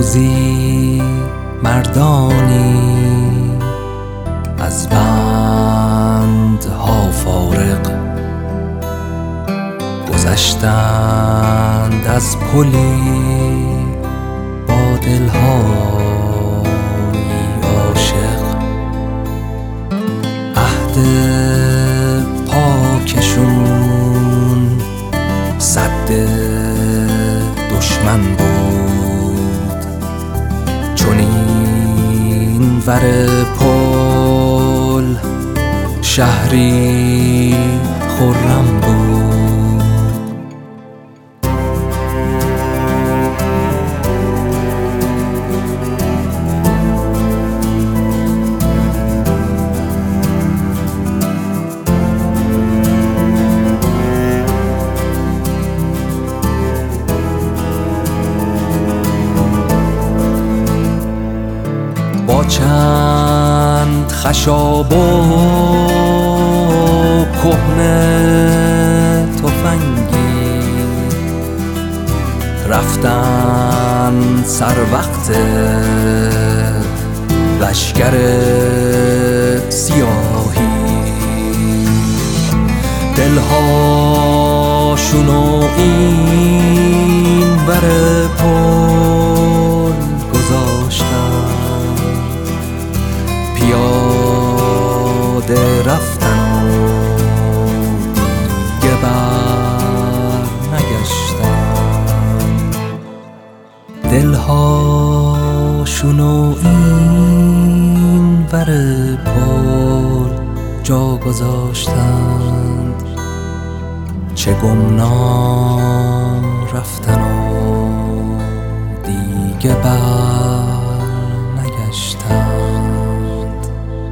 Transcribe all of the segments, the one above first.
روزی مردانی از بندها فارغ گذشتند از پلی با دل‌های عاشق. عهد پاکشون سد دشمن بود، چون این ور پل شهری خرم بود. با چند خشاب و کهنه تفنگی رفتن سر وقت لشکر سیاهی. دلهاشون و این ور پل گذاشتن، پیاده رفتن و دیگه بر نگشتن. دلهاشون و این ور پل جا گذاشتند، چه گمنام رفتن و دیگه بر نگشتند.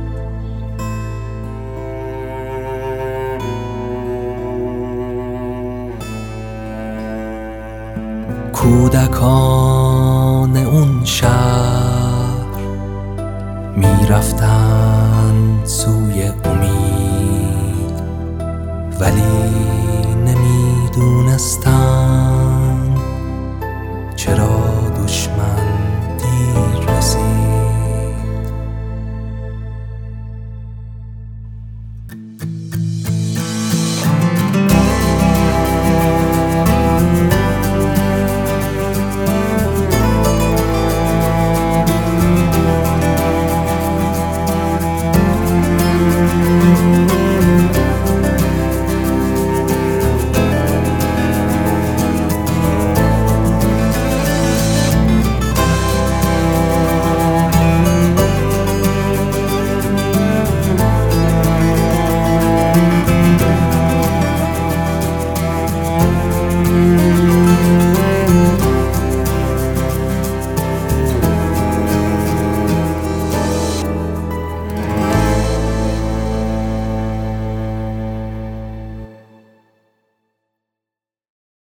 کودکان اون شهر می رفتند سوی امید، ولی نمی دونستند